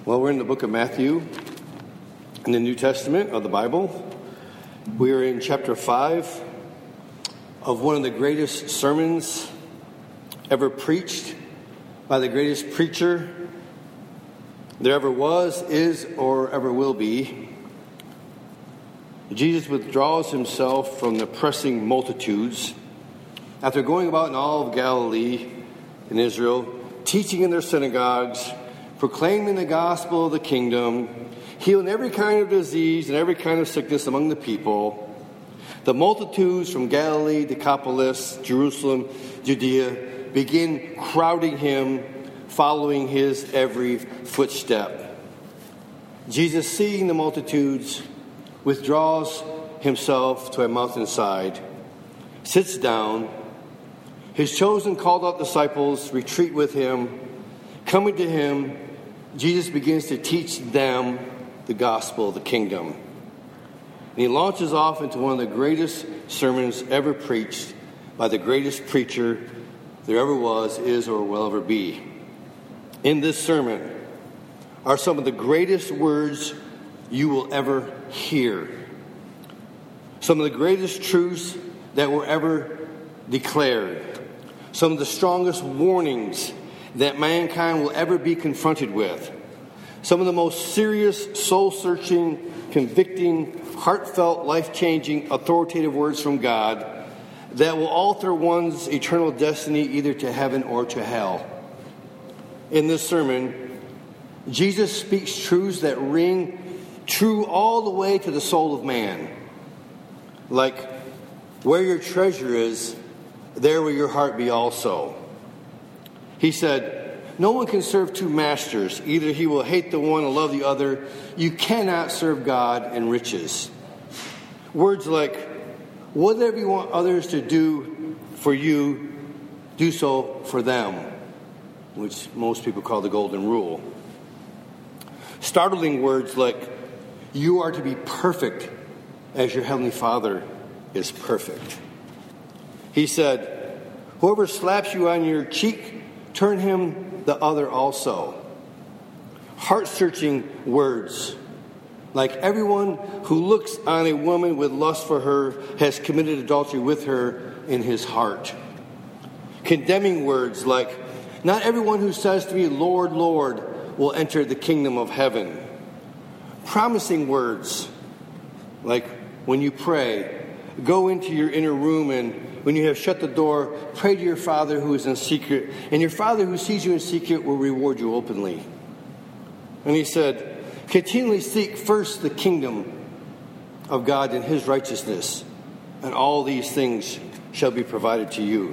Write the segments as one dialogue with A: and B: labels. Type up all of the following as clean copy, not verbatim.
A: Well, we're in the book of Matthew in the New Testament of the Bible. We are in chapter 5 of one of the greatest sermons ever preached by the greatest preacher there ever was, is, or ever will be. Jesus withdraws himself from the pressing multitudes after going about in all of Galilee and Israel, teaching in their synagogues, proclaiming the gospel of the kingdom, healing every kind of disease and every kind of sickness among the people. The multitudes from Galilee, Decapolis, Jerusalem, Judea begin crowding him, following his every footstep. Jesus, seeing the multitudes, withdraws himself to a mountainside, sits down. His chosen called out disciples retreat with him. Coming to him, Jesus begins to teach them the gospel of the kingdom. And he launches off into one of the greatest sermons ever preached by the greatest preacher there ever was, is, or will ever be. In this sermon are some of the greatest words you will ever hear. Some of the greatest truths that were ever declared. Some of the strongest warnings that mankind will ever be confronted with. Some of the most serious, soul-searching, convicting, heartfelt, life-changing, authoritative words from God that will alter one's eternal destiny either to heaven or to hell. In this sermon, Jesus speaks truths that ring true all the way to the soul of man. Like, where your treasure is, there will your heart be also. He said, no one can serve two masters. Either he will hate the one and love the other. You cannot serve God and riches. Words like, whatever you want others to do for you, do so for them, which most people call the golden rule. Startling words like, you are to be perfect as your heavenly Father is perfect. He said, whoever slaps you on your cheek, turn him the other also. Heart-searching words, like everyone who looks on a woman with lust for her has committed adultery with her in his heart. Condemning words like, not everyone who says to me, Lord, Lord, will enter the kingdom of heaven. Promising words, like when you pray, go into your inner room and when you have shut the door, pray to your Father who is in secret, and your Father who sees you in secret will reward you openly. And he said, continually seek first the kingdom of God and his righteousness, and all these things shall be provided to you.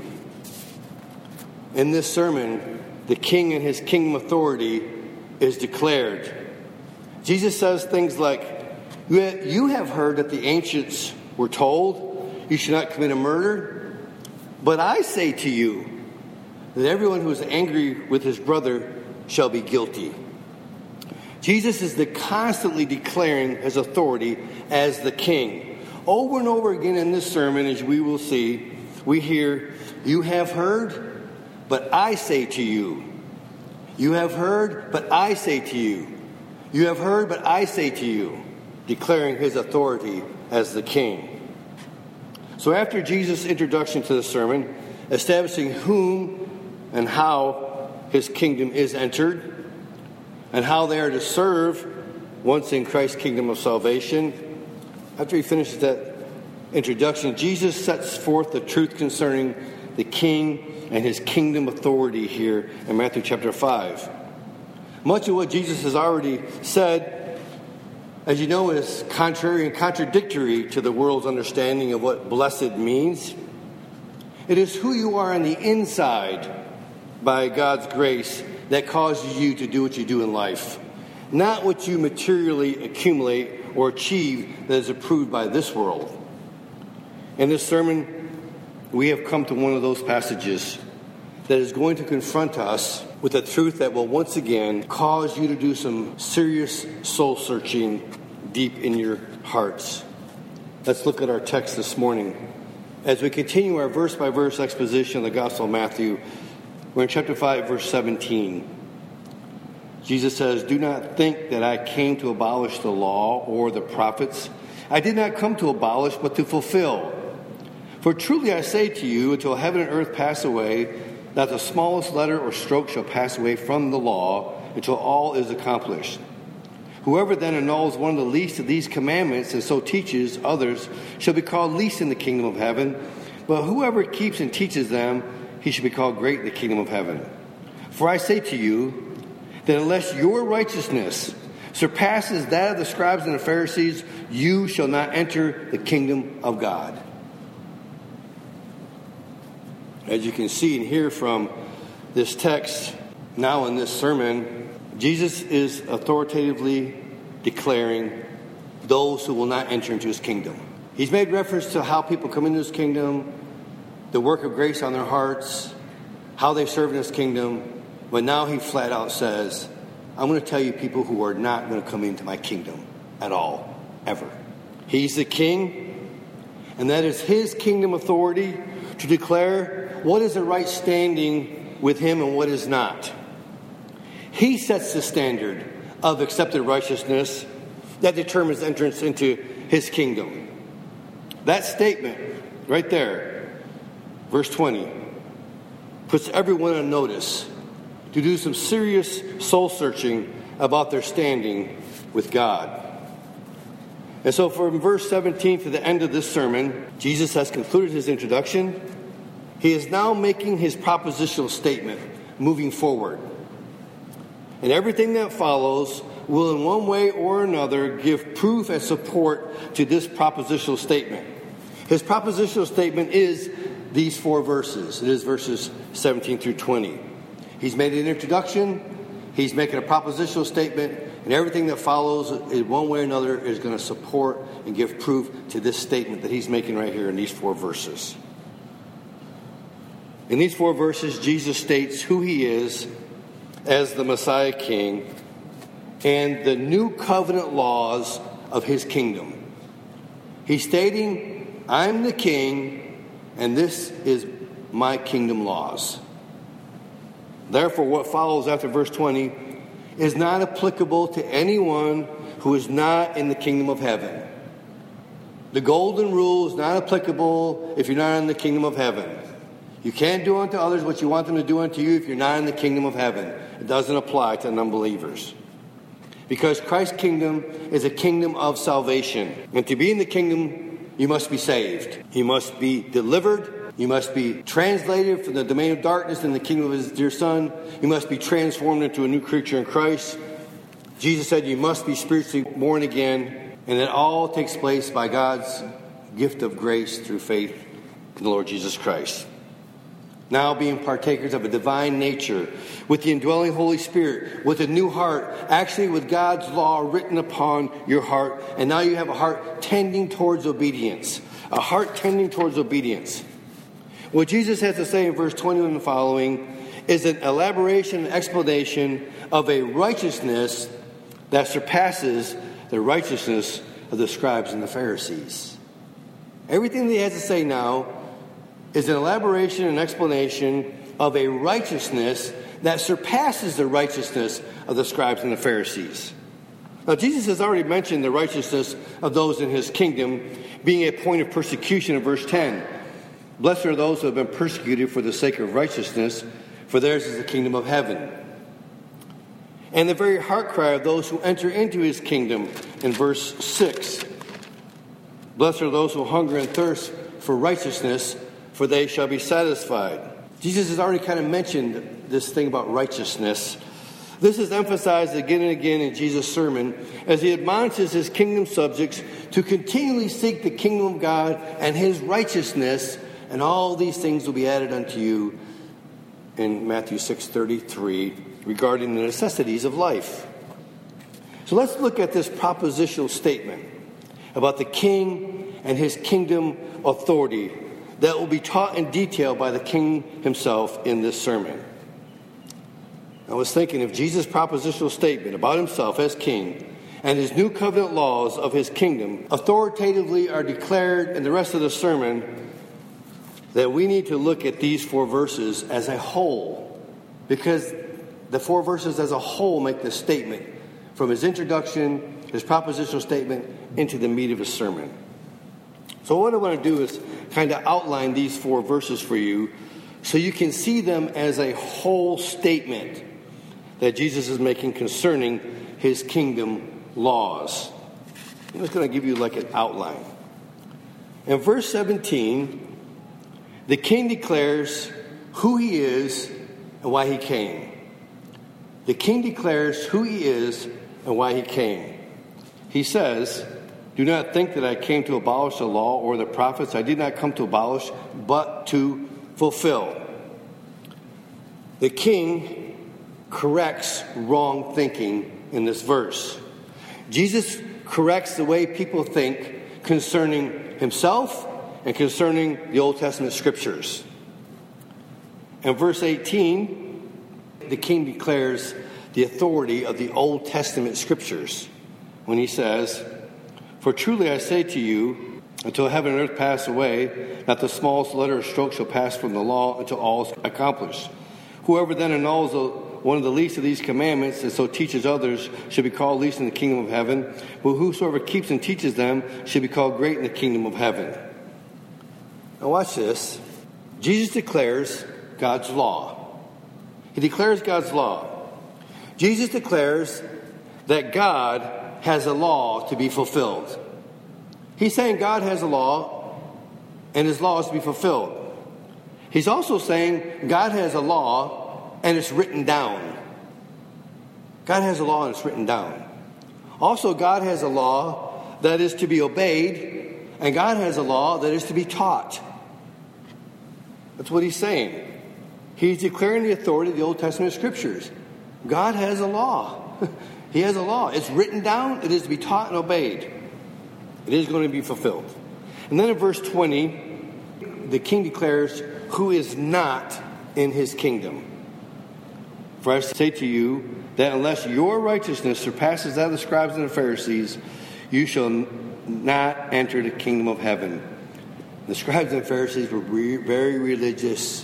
A: In this sermon, the king and his kingdom authority is declared. Jesus says things like, you have heard that the ancients were told, you should not commit a murder. But I say to you that everyone who is angry with his brother shall be guilty. Jesus is constantly declaring his authority as the king. Over and over again in this sermon, as we will see, we hear, you have heard, but I say to you. You have heard, but I say to you. You have heard, but I say to you. Declaring his authority as the king. So after Jesus' introduction to the sermon, establishing whom and how his kingdom is entered, and how they are to serve once in Christ's kingdom of salvation, after he finishes that introduction, Jesus sets forth the truth concerning the king and his kingdom authority here in Matthew chapter 5. Much of what Jesus has already said, as you know, is contrary and contradictory to the world's understanding of what blessed means. It is who you are on the inside by God's grace that causes you to do what you do in life, not what you materially accumulate or achieve that is approved by this world. In this sermon, we have come to one of those passages that is going to confront us with a truth that will once again cause you to do some serious soul-searching deep in your hearts. Let's look at our text this morning. As we continue our verse-by-verse exposition of the Gospel of Matthew, we're in chapter 5, verse 17. Jesus says, "Do not think that I came to abolish the law or the prophets. I did not come to abolish, but to fulfill. For truly I say to you, until heaven and earth pass away, not the smallest letter or stroke shall pass away from the law until all is accomplished. Whoever then annuls one of the least of these commandments and so teaches others shall be called least in the kingdom of heaven. But whoever keeps and teaches them, he shall be called great in the kingdom of heaven. For I say to you, that unless your righteousness surpasses that of the scribes and the Pharisees, you shall not enter the kingdom of God." As you can see and hear from this text, now in this sermon, Jesus is authoritatively declaring those who will not enter into his kingdom. He's made reference to how people come into his kingdom, the work of grace on their hearts, how they serve in his kingdom. But now he flat out says, I'm going to tell you people who are not going to come into my kingdom at all, ever. He's the king, and that is his kingdom authority to declare what is the right standing with him and what is not. He sets the standard of accepted righteousness that determines entrance into his kingdom. That statement right there, verse 20, puts everyone on notice to do some serious soul searching about their standing with God. And so from verse 17 to the end of this sermon, Jesus has concluded his introduction. He is now making his propositional statement, moving forward. And everything that follows will in one way or another give proof and support to this propositional statement. His propositional statement is these 4 verses. It is verses 17 through 20. He's made an introduction, he's making a propositional statement, and everything that follows in one way or another is going to support and give proof to this statement that he's making right here in these 4 verses. In these 4 verses, Jesus states who he is as the Messiah King and the new covenant laws of his kingdom. He's stating, I'm the king, and this is my kingdom laws. Therefore, what follows after verse 20 is not applicable to anyone who is not in the kingdom of heaven. The golden rule is not applicable if you're not in the kingdom of heaven. You can't do unto others what you want them to do unto you if you're not in the kingdom of heaven. It doesn't apply to non-believers. Because Christ's kingdom is a kingdom of salvation. And to be in the kingdom, you must be saved. You must be delivered. You must be translated from the domain of darkness in the kingdom of his dear Son. You must be transformed into a new creature in Christ. Jesus said you must be spiritually born again. And it all takes place by God's gift of grace through faith in the Lord Jesus Christ. Now being partakers of a divine nature, with the indwelling Holy Spirit, with a new heart, actually with God's law written upon your heart. And now you have a heart tending towards obedience. A heart tending towards obedience. What Jesus has to say in verse 21 and following is an elaboration and explanation of a righteousness that surpasses the righteousness of the scribes and the Pharisees. Everything that he has to say now is an elaboration and explanation of a righteousness that surpasses the righteousness of the scribes and the Pharisees. Now, Jesus has already mentioned the righteousness of those in his kingdom being a point of persecution in verse 10. Blessed are those who have been persecuted for the sake of righteousness, for theirs is the kingdom of heaven. And the very heart cry of those who enter into his kingdom in verse 6. Blessed are those who hunger and thirst for righteousness, for they shall be satisfied. Jesus has already kind of mentioned this thing about righteousness. This is emphasized again and again in Jesus' sermon as he admonishes his kingdom subjects to continually seek the kingdom of God and his righteousness, and all these things will be added unto you in Matthew 6:33 regarding the necessities of life. So let's look at this propositional statement about the king and his kingdom authority that will be taught in detail by the king himself in this sermon. I was thinking if Jesus' propositional statement about himself as king and his new covenant laws of his kingdom authoritatively are declared in the rest of the sermon, that we need to look at these 4 verses as a whole, because the 4 verses as a whole make this statement from his introduction, his propositional statement, into the meat of his sermon. So what I want to do is kind of outline these 4 verses for you so you can see them as a whole statement that Jesus is making concerning his kingdom laws. I'm just going to give you like an outline. In verse 17, the king declares who he is and why he came. The king declares who he is and why he came. He says, "Do not think that I came to abolish the law or the prophets. I did not come to abolish, but to fulfill." The king corrects wrong thinking in this verse. Jesus corrects the way people think concerning himself and concerning the Old Testament scriptures. In verse 18, the king declares the authority of the Old Testament scriptures when he says, "For truly I say to you, until heaven and earth pass away, not the smallest letter or stroke shall pass from the law until all is accomplished. Whoever then annuls one of the least of these commandments and so teaches others should be called least in the kingdom of heaven. But whosoever keeps and teaches them should be called great in the kingdom of heaven." Now watch this. Jesus declares God's law. He declares God's law. Jesus declares that God has a law to be fulfilled. He's saying God has a law and his law is to be fulfilled. He's also saying God has a law and it's written down. God has a law and it's written down. Also, God has a law that is to be obeyed, and God has a law that is to be taught. That's what he's saying. He's declaring the authority of the Old Testament scriptures. God has a law. He has a law. It's written down. It is to be taught and obeyed. It is going to be fulfilled. And then in verse 20, the king declares who is not in his kingdom. "For I say to you that unless your righteousness surpasses that of the scribes and the Pharisees, you shall not enter the kingdom of heaven." The scribes and Pharisees were very religious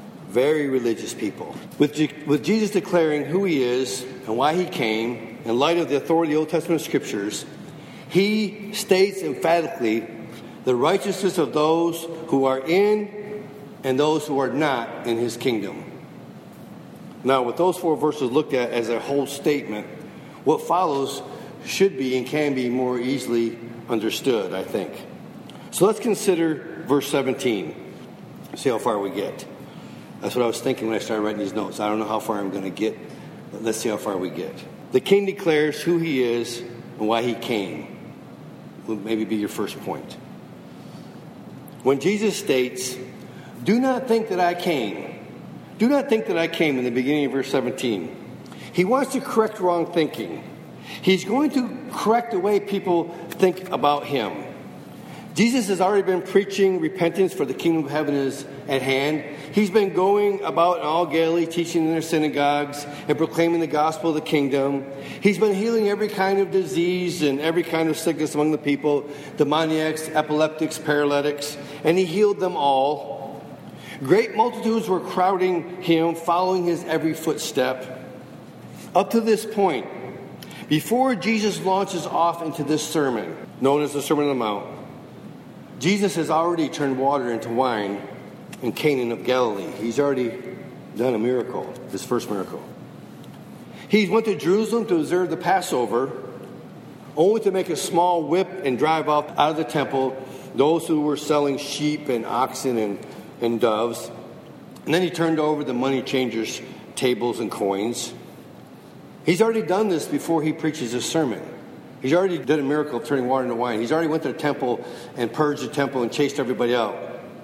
A: people. With Jesus declaring who he is and why he came, in light of the authority of the Old Testament scriptures, he states emphatically the righteousness of those who are in and those who are not in his kingdom. Now, with those 4 verses looked at as a whole statement, what follows should be and can be more easily understood, I think. So let's consider verse 17. See how far we get. That's what I was thinking when I started writing these notes. I don't know how far I'm going to get, but let's see how far we get. The king declares who he is and why he came. Will maybe be your first point. When Jesus states, "Do not think that I came." Do not think that I came in the beginning of verse 17. He wants to correct wrong thinking. He's going to correct the way people think about him. Jesus has already been preaching repentance, for the kingdom of heaven is at hand. He's been going about in all Galilee, teaching in their synagogues and proclaiming the gospel of the kingdom. He's been healing every kind of disease and every kind of sickness among the people, demoniacs, epileptics, paralytics, and he healed them all. Great multitudes were crowding him, following his every footstep. Up to this point, before Jesus launches off into this sermon, known as the Sermon on the Mount, Jesus has already turned water into wine in Cana of Galilee. He's already done a miracle, his first miracle. He went to Jerusalem to observe the Passover, only to make a small whip and drive out of the temple those who were selling sheep and oxen and doves. And then he turned over the money changers' tables and coins. He's already done this before he preaches his sermon. He's already done a miracle of turning water into wine. He's already went to the temple and purged the temple and chased everybody out.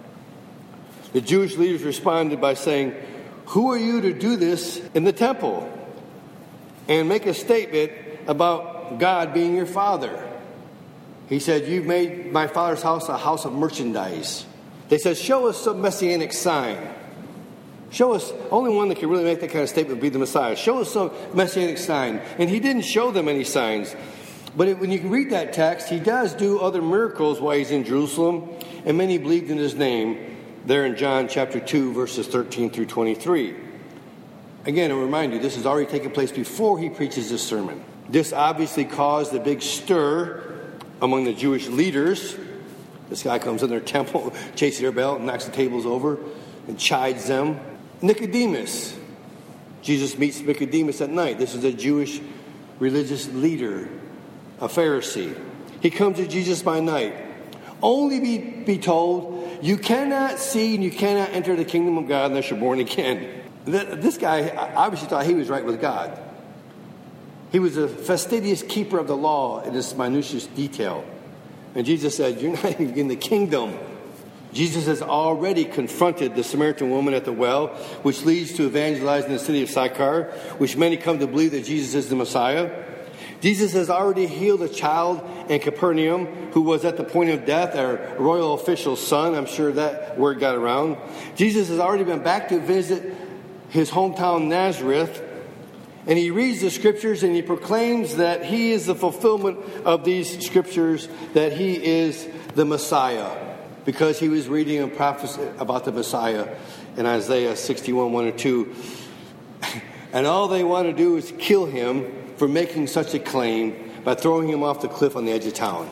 A: The Jewish leaders responded by saying, "Who are you to do this in the temple and make a statement about God being your father?" He said, "You've made my father's house a house of merchandise." They said, "Show us some messianic sign. Show us," only one that could really make that kind of statement would be the Messiah. "Show us some messianic sign." And he didn't show them any signs. But when you read that text, he does do other miracles while he's in Jerusalem, and many believed in his name there in John chapter 2, verses 13 through 23. Again, I'll remind you, this has already taken place before he preaches this sermon. This obviously caused a big stir among the Jewish leaders. This guy comes in their temple, chases their belt, knocks the tables over, and chides them. Nicodemus. Jesus meets Nicodemus at night. This is a Jewish religious leader, a Pharisee. He comes to Jesus by night. Only be told, you cannot see and you cannot enter the kingdom of God unless you're born again. This guy obviously thought he was right with God. He was a fastidious keeper of the law in this minutious detail. And Jesus said, you're not even in the kingdom. Jesus has already confronted the Samaritan woman at the well, which leads to evangelizing the city of Sychar, which many come to believe that Jesus is the Messiah. Jesus has already healed a child in Capernaum who was at the point of death, a royal official's son. I'm sure that word got around. Jesus has already been back to visit his hometown Nazareth. And he reads the scriptures and he proclaims that he is the fulfillment of these scriptures, that he is the Messiah. Because he was reading a prophecy about the Messiah in Isaiah 61, 1 and 2. And all they want to do is kill him for making such a claim by throwing him off the cliff on the edge of town.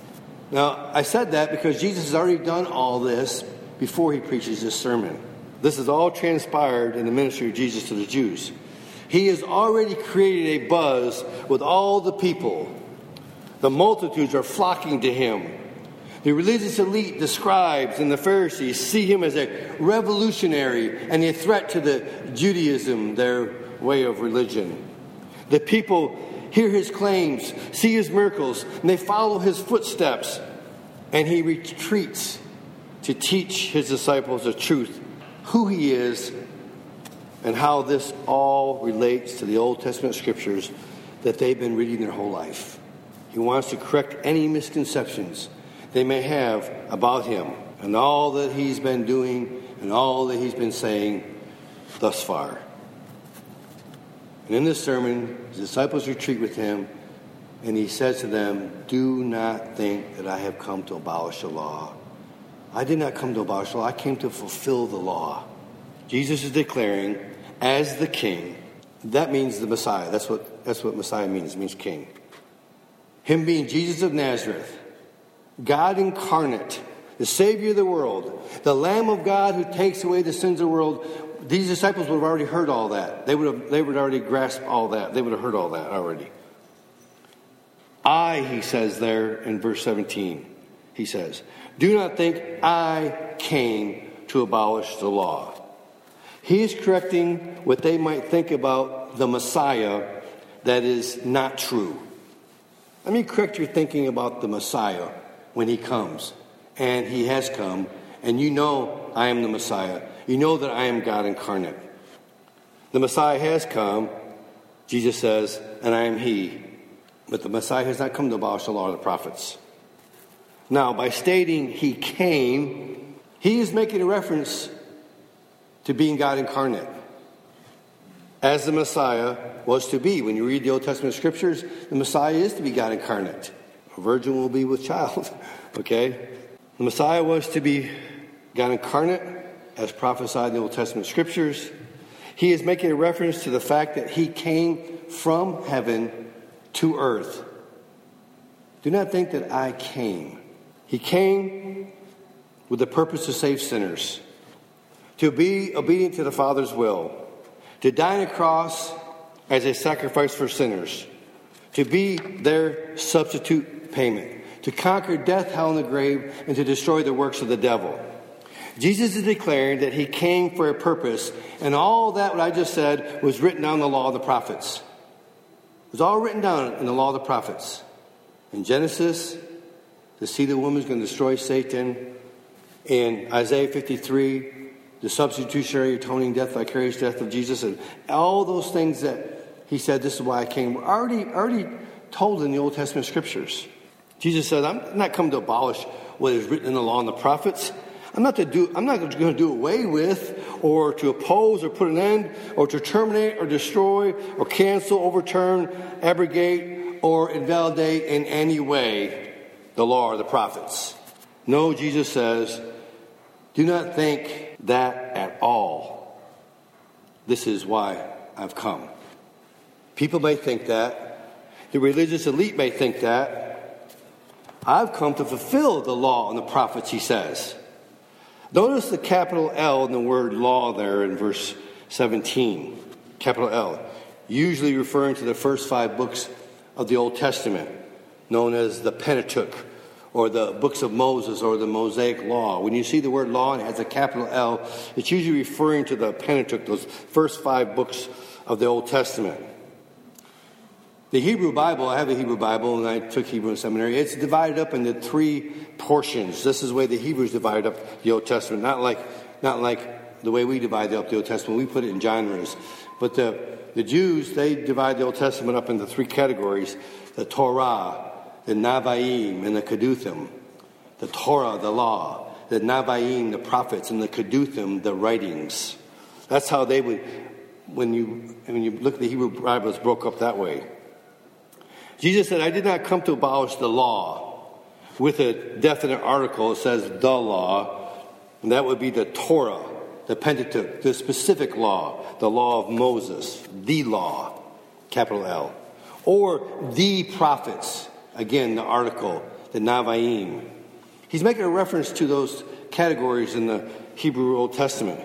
A: Now, I said that because Jesus has already done all this before he preaches this sermon. This has all transpired in the ministry of Jesus to the Jews. He has already created a buzz with all the people. The multitudes are flocking to him. The religious elite, the scribes and the Pharisees, see him as a revolutionary and a threat to the Judaism, their way of religion. The people hear his claims, see his miracles, and they follow his footsteps. And he retreats to teach his disciples the truth, who he is, and how this all relates to the Old Testament scriptures that they've been reading their whole life. He wants to correct any misconceptions they may have about him and all that he's been doing and all that he's been saying thus far. And in this sermon, his disciples retreat with him, and he says to them, do not think that I have come to abolish the law. I did not come to abolish the law. I came to fulfill the law. Jesus is declaring, as the king, that means the Messiah. That's what Messiah means. It means king. Him being Jesus of Nazareth, God incarnate, the Savior of the world, the Lamb of God who takes away the sins of the world. These disciples would have already heard all that. They would have already grasped all that. They would have heard all that already. He says there in verse 17, he says, do not think I came to abolish the law. He is correcting what they might think about the Messiah that is not true. Let me correct your thinking about the Messiah when he comes. And he has come. And you know I am the Messiah. You know that I am God incarnate. The Messiah has come, Jesus says, and I am he. But the Messiah has not come to abolish the law of the prophets. Now, by stating he came, he is making a reference to being God incarnate. As the Messiah was to be. When you read the Old Testament scriptures, the Messiah is to be God incarnate. A virgin will be with child. Okay? The Messiah was to be God incarnate, as prophesied in the Old Testament scriptures. He is making a reference to the fact that he came from heaven to earth. Do not think that I came. He came with the purpose to save sinners, to be obedient to the Father's will, to die on a cross as a sacrifice for sinners, to be their substitute payment, to conquer death, hell, and the grave, and to destroy the works of the devil. Jesus is declaring that he came for a purpose, and all that what I just said was written down in the law of the prophets. It was all written down in the law of the prophets. In Genesis, the seed of the woman is going to destroy Satan. In Isaiah 53, the substitutionary atoning death, vicarious death of Jesus, and all those things that he said, this is why I came, were already told in the Old Testament scriptures. Jesus said, I'm not come to abolish what is written in the law and the prophets. I'm not going to do away with or to oppose or put an end or to terminate or destroy or cancel, overturn, abrogate, or invalidate in any way the law or the prophets. No, Jesus says, do not think that at all. This is why I've come. People may think that. The religious elite may think that. I've come to fulfill the law and the prophets, he says. Notice the capital L in the word law there in verse 17. Capital L. Usually referring to the first 5 books of the Old Testament, known as the Pentateuch, or the books of Moses, or the Mosaic Law. When you see the word law and it has a capital L, it's usually referring to the Pentateuch, those first 5 books of the Old Testament. The Hebrew Bible, I have a Hebrew Bible, and I took Hebrew in seminary. It's divided up into 3 portions. This is the way the Hebrews divided up the Old Testament, not like the way we divide up the Old Testament. We put it in genres. But the Jews, they divide the Old Testament up into 3 categories: the Torah, the Nevi'im, and the Keduthim. The Torah, the law; the Nevi'im, the prophets; and the Keduthim, the writings. That's how they would, when you look at the Hebrew Bible, it's broke up that way. Jesus said, I did not come to abolish the law. With a definite article, it says the law, and that would be the Torah, the Pentateuch, the specific law, the law of Moses, the law, capital L. Or the prophets, again, the article, the Nevi'im. He's making a reference to those categories in the Hebrew Old Testament.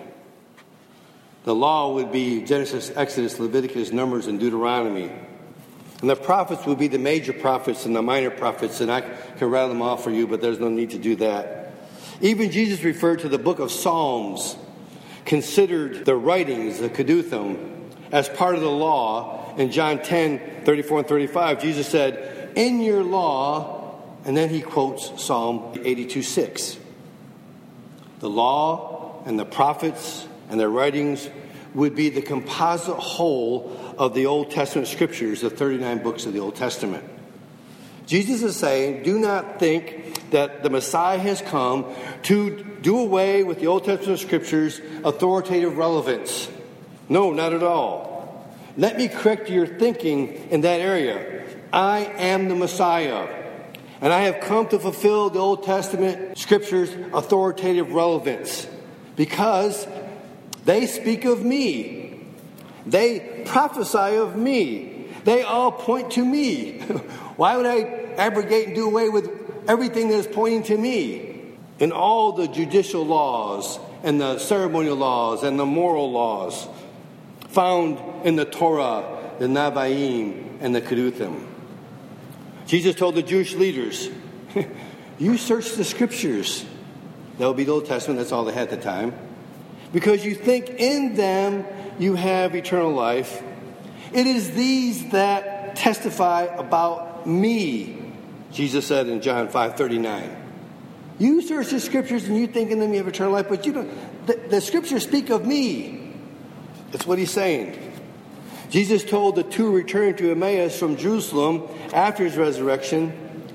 A: The law would be Genesis, Exodus, Leviticus, Numbers, and Deuteronomy. And the prophets would be the major prophets and the minor prophets, and I can rattle them off for you, but there's no need to do that. Even Jesus referred to the book of Psalms, considered the writings, the Keduthim, as part of the law. In John 10, 34 and 35, Jesus said, in your law, and then he quotes Psalm 82:6. The law and the prophets and their writings would be the composite whole of the Old Testament scriptures, the 39 books of the Old Testament. Jesus is saying, do not think that the Messiah has come to do away with the Old Testament scriptures' authoritative relevance. No, not at all. Let me correct your thinking in that area. I am the Messiah, and I have come to fulfill the Old Testament scriptures' authoritative relevance because they speak of me. They prophesy of me. They all point to me. Why would I abrogate and do away with everything that is pointing to me? In all the judicial laws and the ceremonial laws and the moral laws found in the Torah, the Nevi'im, and the Keduthim. Jesus told the Jewish leaders, you search the scriptures. That would be the Old Testament. That's all they had at the time. Because you think in them you have eternal life. It is these that testify about me, Jesus said in John 5:39. You search the scriptures and you think in them you have eternal life, but you don't. The scriptures speak of me. That's what he's saying. Jesus told the 2 returning to Emmaus from Jerusalem after his resurrection,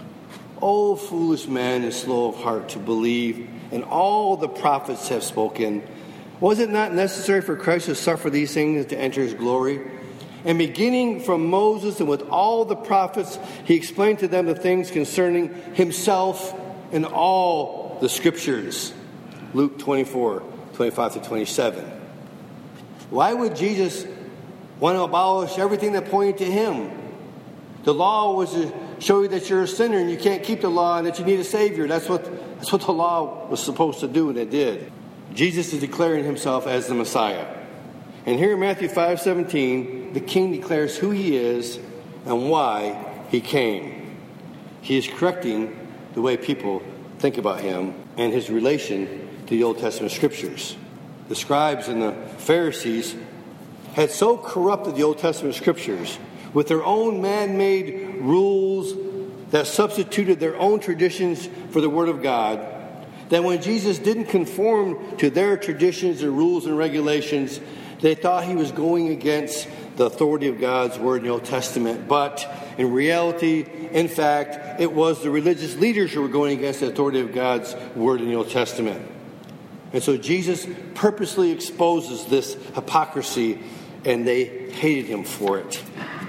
A: O foolish man and slow of heart to believe, and all the prophets have spoken. Was it not necessary for Christ to suffer these things to enter his glory? And beginning from Moses and with all the prophets, he explained to them the things concerning himself in all the scriptures. Luke 24, 25 to 27. Why would Jesus want to abolish everything that pointed to him? The law was to show you that you're a sinner and you can't keep the law and that you need a Savior. That's what the law was supposed to do, and it did. Jesus is declaring himself as the Messiah. And here in Matthew 5:17, the King declares who he is and why he came. He is correcting the way people think about him and his relation to the Old Testament scriptures. The scribes and the Pharisees had so corrupted the Old Testament scriptures with their own man-made rules that substituted their own traditions for the Word of God, that when Jesus didn't conform to their traditions and rules and regulations, they thought he was going against the authority of God's Word in the Old Testament. But in reality, in fact, it was the religious leaders who were going against the authority of God's Word in the Old Testament. And so Jesus purposely exposes this hypocrisy, and they hated him for it.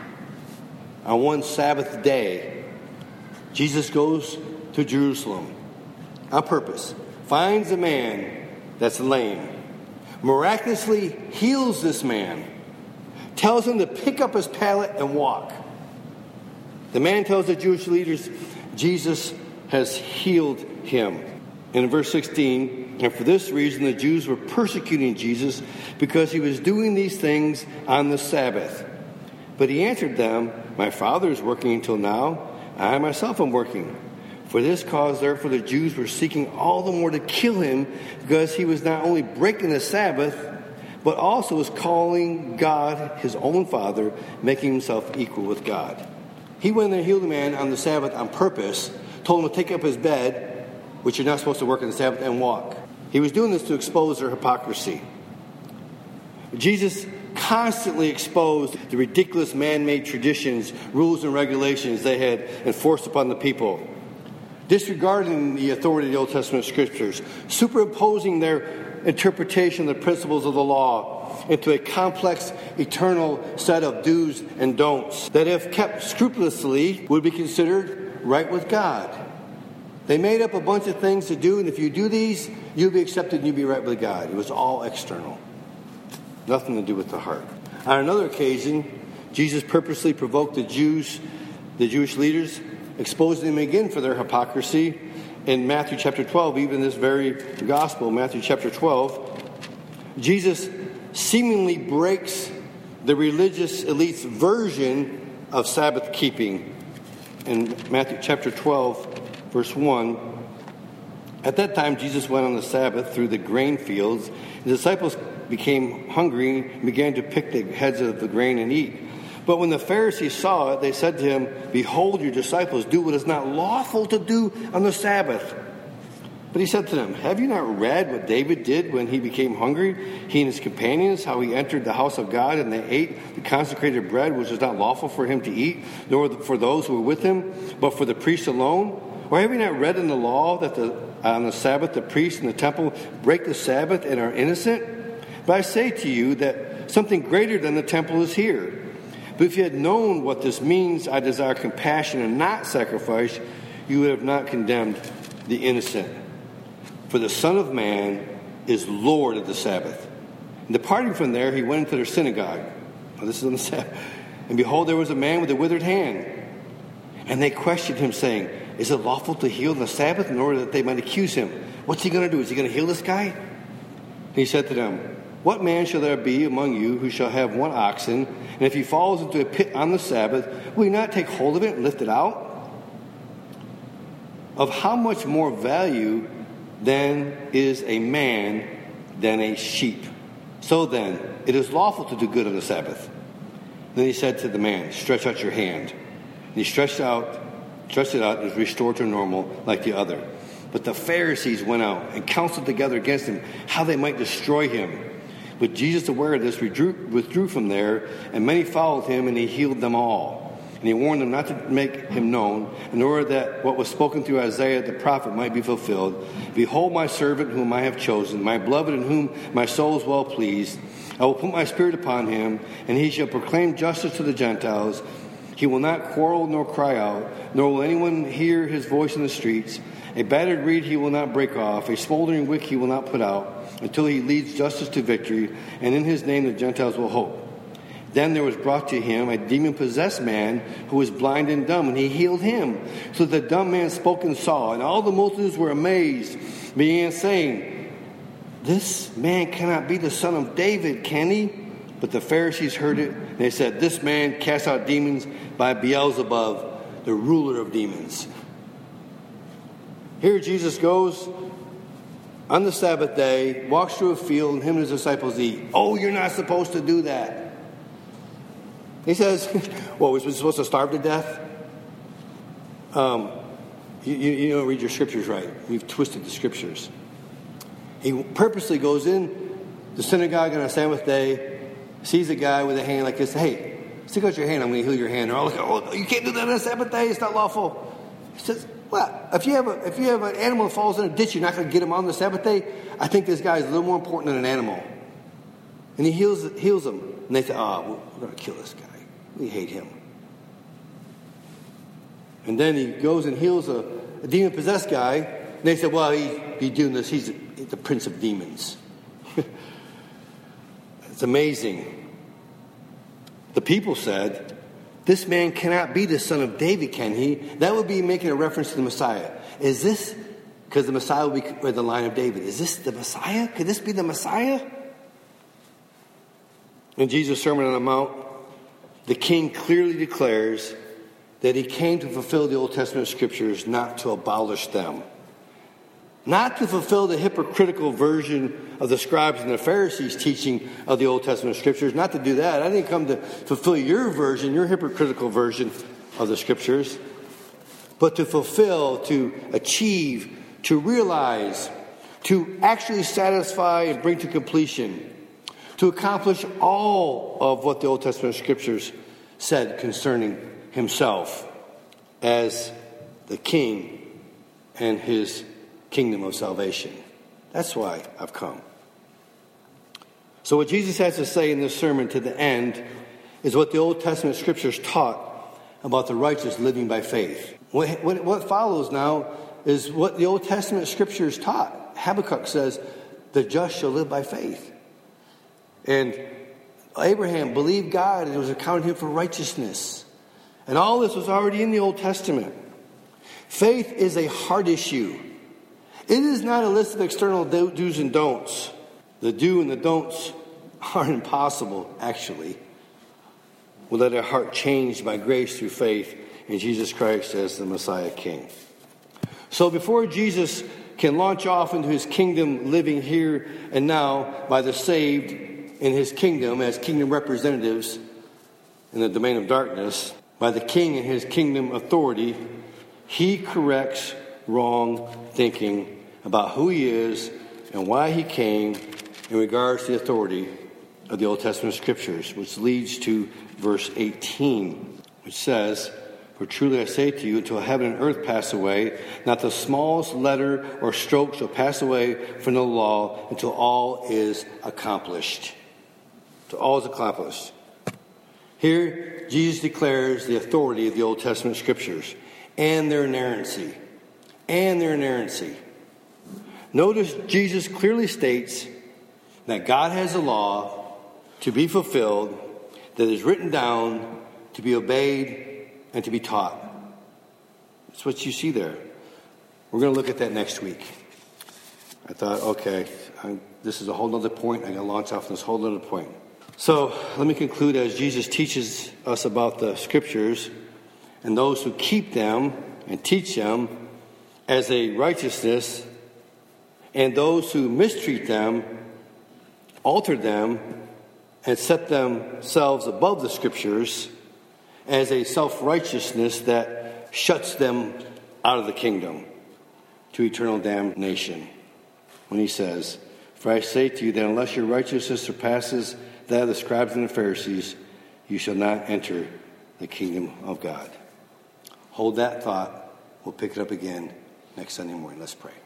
A: On one Sabbath day, Jesus goes to Jerusalem on purpose, finds a man that's lame, miraculously heals this man, tells him to pick up his pallet and walk. The man tells the Jewish leaders Jesus has healed him. And in verse 16, and for this reason the Jews were persecuting Jesus because he was doing these things on the Sabbath. But he answered them, my Father is working until now. I myself am working. For this cause, therefore, the Jews were seeking all the more to kill him because he was not only breaking the Sabbath, but also was calling God his own Father, making himself equal with God. He went and healed the man on the Sabbath on purpose, told him to take up his bed, which you're not supposed to work on the Sabbath, and walk. He was doing this to expose their hypocrisy. Jesus constantly exposed the ridiculous man-made traditions, rules, and regulations they had enforced upon the people, disregarding the authority of the Old Testament scriptures, superimposing their interpretation of the principles of the law into a complex, eternal set of do's and don'ts that, if kept scrupulously, would be considered right with God. They made up a bunch of things to do, and if you do these, you'll be accepted and you'll be right with God. It was all external. Nothing to do with the heart. On another occasion, Jesus purposely provoked the Jewish leaders, exposing them again for their hypocrisy. In Matthew chapter 12, even this very gospel, Matthew chapter 12, Jesus seemingly breaks the religious elite's version of Sabbath keeping. In Matthew chapter 12, verse 1, at that time Jesus went on the Sabbath through the grain fields. The disciples became hungry and began to pick the heads of the grain and eat. But when the Pharisees saw it, they said to him, behold, your disciples do what is not lawful to do on the Sabbath. But he said to them, have you not read what David did when he became hungry, he and his companions, how he entered the house of God and they ate the consecrated bread, which was not lawful for him to eat, nor for those who were with him, but for the priests alone? Or have you not read in the law that on the Sabbath the priests in the temple break the Sabbath and are innocent? But I say to you that something greater than the temple is here. But if you had known what this means, I desire compassion and not sacrifice, you would have not condemned the innocent. For the Son of Man is Lord of the Sabbath. And departing from there, he went into their synagogue. Now, this is on the Sabbath. And behold, there was a man with a withered hand. And they questioned him, saying, is it lawful to heal on the Sabbath, in order that they might accuse him? What's he going to do? Is he going to heal this guy? And he said to them, what man shall there be among you who shall have one oxen, and if he falls into a pit on the Sabbath, will he not take hold of it and lift it out? Of how much more value then is a man than a sheep? So then, it is lawful to do good on the Sabbath. Then he said to the man, stretch out your hand. And he stretched it out, and was restored to normal like the other. But the Pharisees went out and counseled together against him, how they might destroy him. But Jesus, aware of this, withdrew from there, and many followed him, and he healed them all. And he warned them not to make him known, in order that what was spoken through Isaiah the prophet might be fulfilled. Behold my servant whom I have chosen, my beloved in whom my soul is well pleased. I will put my spirit upon him, and he shall proclaim justice to the Gentiles. He will not quarrel nor cry out, nor will anyone hear his voice in the streets. A battered reed he will not break off, a smoldering wick he will not put out, until he leads justice to victory, and in his name the Gentiles will hope. Then there was brought to him a demon-possessed man who was blind and dumb, and he healed him. So the dumb man spoke and saw, and all the multitudes were amazed, began saying, this man cannot be the son of David, can he? But the Pharisees heard it, and they said, this man casts out demons by Beelzebub, the ruler of demons. Here Jesus goes on the Sabbath day, walks through a field, and him and his disciples eat. Oh, you're not supposed to do that. He says, well, we're supposed to starve to death? You don't read your scriptures right. You've twisted the scriptures. He purposely goes in the synagogue on a Sabbath day, sees a guy with a hand like this. Hey, stick out your hand. I'm going to heal your hand. Or all like, oh, you can't do that on a Sabbath day. It's not lawful. He says, well, if you have an animal that falls in a ditch, you're not going to get him on the Sabbath day. I think this guy is a little more important than an animal. And he heals him. And they say, oh, we're going to kill this guy. We hate him. And then he goes and heals a demon-possessed guy. And they said, well, he's doing this. He's the prince of demons. It's amazing. The people said, "This man cannot be the son of David, can he?" That would be making a reference to the Messiah. Is this, because the Messiah will be with the line of David, is this the Messiah? Could this be the Messiah? In Jesus' Sermon on the Mount, the king clearly declares that he came to fulfill the Old Testament scriptures, not to abolish them. Not to fulfill the hypocritical version of the scribes and the Pharisees' teaching of the Old Testament scriptures. Not to do that. I didn't come to fulfill your version, your hypocritical version of the scriptures. But to fulfill, to achieve, to realize, to actually satisfy and bring to completion, to accomplish all of what the Old Testament scriptures said concerning himself as the king and his kingdom of salvation. That's why I've come. So what Jesus has to say in this sermon to the end is what the Old Testament scriptures taught about the righteous living by faith. What follows now is what the Old Testament scriptures taught. Habakkuk says, the just shall live by faith. And Abraham believed God and it was accounted to him for righteousness. And all this was already in the Old Testament. Faith is a heart issue. It is not a list of external do's and don'ts. The do and the don'ts are impossible, actually. We'll let our heart change by grace through faith in Jesus Christ as the Messiah King. So before Jesus can launch off into his kingdom living here and now by the saved in his kingdom as kingdom representatives in the domain of darkness, by the king and his kingdom authority, he corrects wrong thinking about who he is and why he came in regards to the authority of the Old Testament scriptures, which leads to verse 18, which says, "For truly I say to you, until heaven and earth pass away, not the smallest letter or stroke shall pass away from the law until all is accomplished." Until all is accomplished. Here, Jesus declares the authority of the Old Testament scriptures and their inerrancy. And their inerrancy. Notice Jesus clearly states that God has a law to be fulfilled that is written down to be obeyed and to be taught. That's what you see there. We're going to look at that next week. I thought, okay, this is a whole other point. I'm going to launch off on this whole other point. So let me conclude as Jesus teaches us about the scriptures and those who keep them and teach them as a righteousness, and those who mistreat them, alter them, and set themselves above the scriptures as a self-righteousness that shuts them out of the kingdom to eternal damnation. When he says, "For I say to you that unless your righteousness surpasses that of the scribes and the Pharisees, you shall not enter the kingdom of God." Hold that thought. We'll pick it up again next Sunday morning. Let's pray.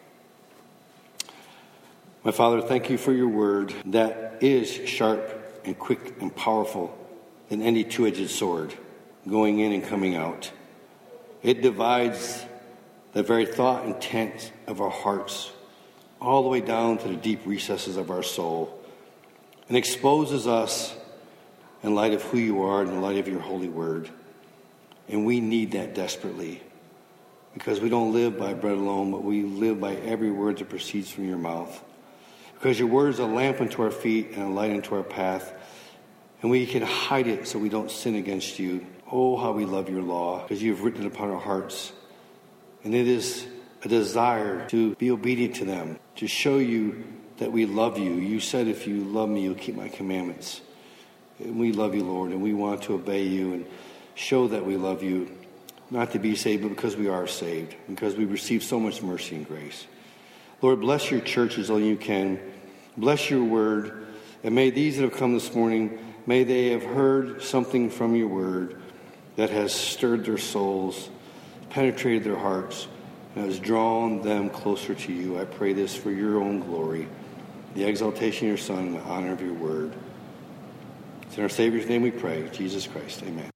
A: My Father, thank you for your word that is sharp and quick and powerful than any two-edged sword, going in and coming out. It divides the very thought and intent of our hearts all the way down to the deep recesses of our soul and exposes us in light of who you are and in light of your holy word. And we need that desperately, because we don't live by bread alone, but we live by every word that proceeds from your mouth. Because your word is a lamp unto our feet and a light unto our path. And we can hide it so we don't sin against you. Oh, how we love your law, because you have written it upon our hearts. And it is a desire to be obedient to them, to show you that we love you. You said, if you love me, you'll keep my commandments. And we love you, Lord, and we want to obey you and show that we love you, not to be saved, but because we are saved, because we receive so much mercy and grace. Lord, bless your church as only you can. Bless your word. And may these that have come this morning, may they have heard something from your word that has stirred their souls, penetrated their hearts, and has drawn them closer to you. I pray this for your own glory, the exaltation of your Son, and the honor of your word. It's in our Savior's name we pray, Jesus Christ. Amen.